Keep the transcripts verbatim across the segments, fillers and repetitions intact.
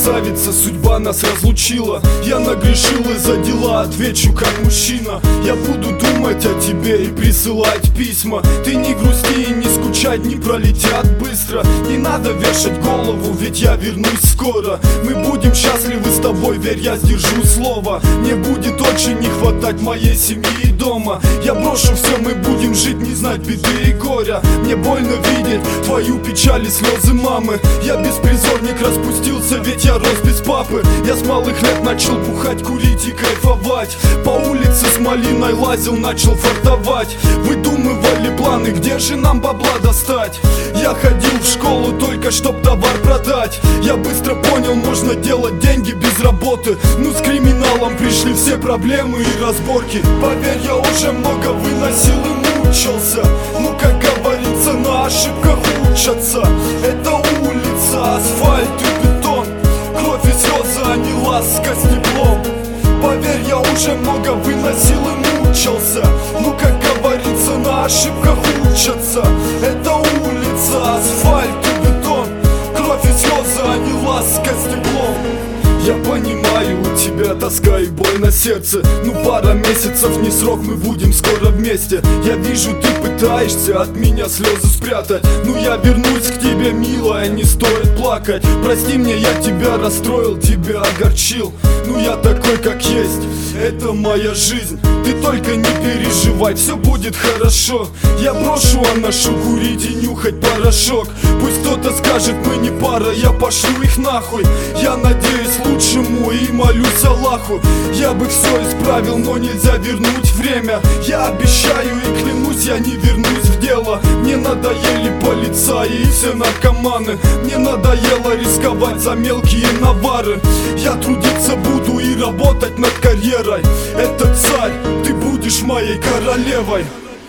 красавица, судьба нас разлучила. Я нагрешил из-за дела, отвечу как мужчина. Я буду думать о тебе и присылать письма. Ты не грусти и не скучай, дни пролетят быстро. Не надо вешать голову, ведь я вернусь скоро. Мы будем счастливы с тобой, верь, я сдержу слово. Мне будет очень не хватать моей семьи и дома. Я брошу все, мы будем жить, не знать беды и горя. Мне больно видеть твою печаль и слезы мамы. Я беспризорник, распустился, ведь я рос без папы. Я с малых лет начал бухать, курить и кайфовать. По улице с малиной лазил, начал фартовать. Выдумывали планы, где же нам бабла достать. Я ходил в школу только чтоб товар продать. Я быстро понял, можно делать деньги без работы. Ну с криминалом пришли все проблемы и разборки. Поверь, я уже много выносил и мучился. Ну как говорится, на ошибках учатся. Это улица, асфальт и бетон. Кровь и слезы, а не ласка с теплом. Поверь, я уже много выносил и мучился. Ну как говорится, на ошибках учатся. Это улица, асфальт и бетон. Кровь и слезы, а не ласка с теплом. Я понимаю, у тебя тоска и боль на сердце. Ну пара месяцев не срок, мы будем скоро вместе. Я вижу, ты пытаешься от меня слезы спрятать. Ну я вернусь к тебе, милая, не стоит плакать. Прости мне, я тебя расстроил, тебя огорчил. Ну я такой, как есть, это моя жизнь. Ты только не переживай, все будет хорошо. Я брошу анашу курить и нюхать порошок. Пусть кто-то скажет, мы не пара, я пошлю их нахуй. Я надеюсь лучшему и молюсь Аллаху. Я бы все исправил, но нельзя вернуть время. Я обещаю и клянусь, я не вернусь в дело. Мне надоели полицаи и все наркоманы. Мне надоело рисковать за мелкие навары. Я трудиться буду и работать над карьерой. Это царь, ты будешь моей королевой.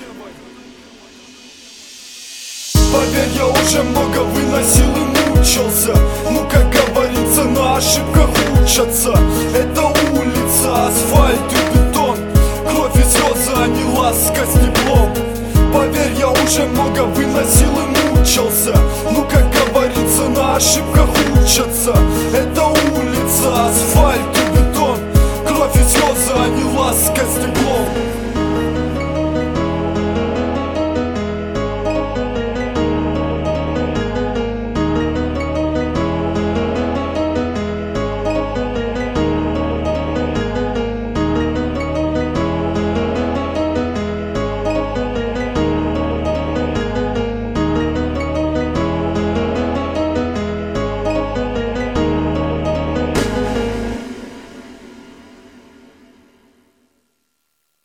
Поверь, я уже много выносил и мучился. Ну как говорится, на ошибках учатся. Это улица, асфальт и бетон. Кровь и слезы, а не ласка с теплом. Поверь, я уже много выносил и мучился. Ну как говорится, на ошибках учатся. Это